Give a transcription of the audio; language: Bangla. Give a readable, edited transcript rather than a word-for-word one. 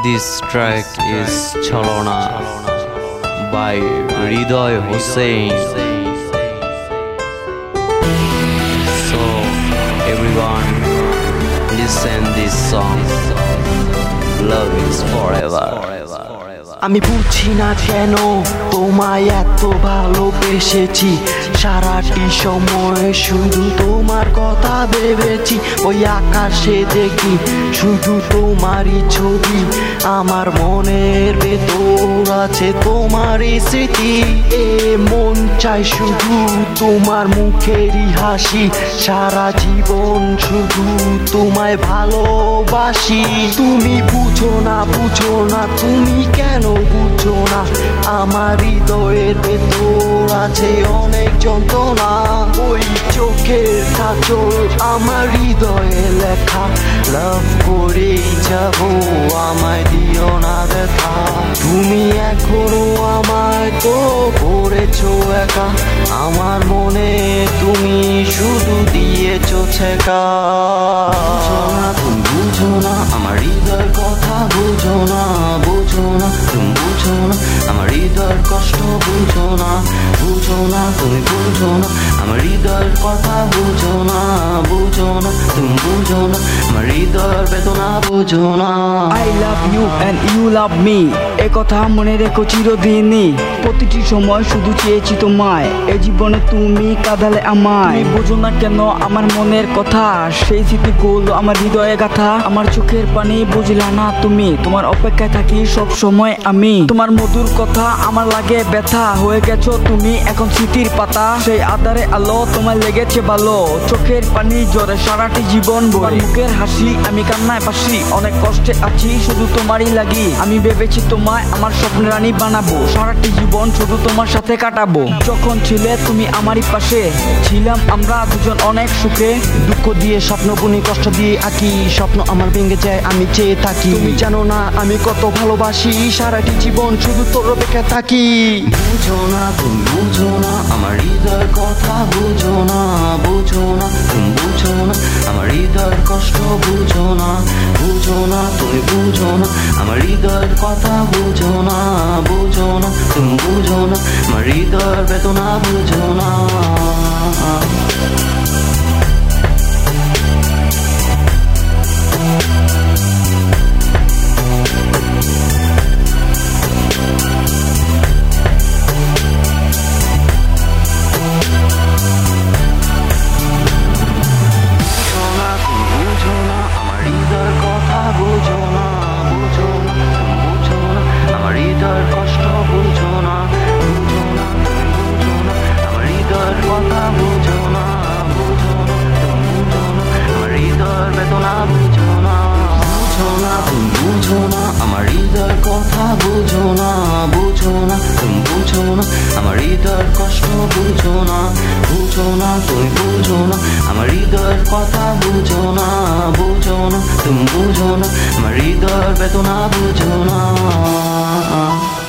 This track is Chalona by Hridoy Hossain. So everyone listen this song. Love is forever. আমি বুঝি না কেন তোমায় এত ভালোবেসেছি, সারাটি সময় শুধু তোমার কথা ভেবেছি। ওই আকাশে দেখি শুধু তোমারই ছবি, আমার মনের ভেতর আছে তোমারই স্মৃতি। এ মন চাই শুধু তোমার মুখেরই হাসি, সারা জীবন শুধু তোমায় ভালোবাসি। তুমি বুঝো না তুমি কেন বুঝো না, আমার হৃদয়ের ভেতর আছে অনেক যন্ত্রণা। ওই চোখের কাজল আমার হৃদয়ে লেখা, লাভ করেই যাবো আমায় দিও না দেখা। তুমি এখনো আমায় তো করেছো একা, আমার মনে তুমি শুধু দিয়েছো ছেকা। তুমি বুঝো না আমার হৃদয়ের কথা, বুঝো না তুমি বুঝো না আমার হৃদয়ের কষ্ট, বুঝো না তুমি বুঝো না আমার হৃদয়ের কথা, বুঝো না তুমি বুঝো না আমার হৃদয়ের বেদনা, বুঝো না। I love you and you love me, এ কথা মনে রেখো চিরদিনই। প্রতিটি সময় শুধু চেয়েছি তোমায়, এ জীবনে তুমি কাঁদালে আমায়। তুমি বুঝো না কেন আমার মনের কথা, সেই স্মৃতিগুলো আমার হৃদয়ে গাথা। আমার চোখের পানি বুঝলা না তুমি, তোমার অপেক্ষায় থাকি সব সময় আমি। তোমার মধুর কথা আমার লাগে ব্যথা, হয়ে গেছো তুমি এখন স্মৃতির পাতা। সেই আধারে আলো তোমায় লেগেছে ভালো, চোখের পানি জোরে সারাটি জীবন ভরে। মুখের হাসি আমি কান্নায় ভাসি, অনেক কষ্টে আছি শুধু তোমারই লাগি। আমি ভেবেছি তোমায় আমার স্বপ্নের রানী বানাবো, সারাটি জীবন শুধু তোমার সাথে কাটাবো। যখন ছিলে তুমি আমারই পাশে, ছিলাম আমরা দুজন অনেক সুখে। দুঃখ দিয়ে স্বপ্ন বুনি, কষ্ট দিয়ে আঁকি, স্বপ্ন আমার ভেঙে যায় আমি চেয়ে থাকি। তুমি জানো না আমি কত ভালোবাসি, সারাটি জীবন শুধু তোর অপেক্ষা থাকি। বুঝো না তুমি বুঝো না আমার হৃদয়ের কথা, বুঝো না তুমি বুঝো না আমার হৃদয়ের কষ্ট, বুঝো না তুমি বুঝো না আমার হৃদয়ের কথা, বুঝো না তুমি বুঝো না আমার হৃদয়ের বেদনা, বুঝো না। আমার হৃদয়ের কথা, বুঝো না তুমি বুঝো না আমার হৃদয়ের কষ্ট, বুঝো না তুমি বুঝো না আমার হৃদয়ের কথা, বুঝো না তুমি বুঝো না আমার হৃদয়ের বেদনা, বুঝো না।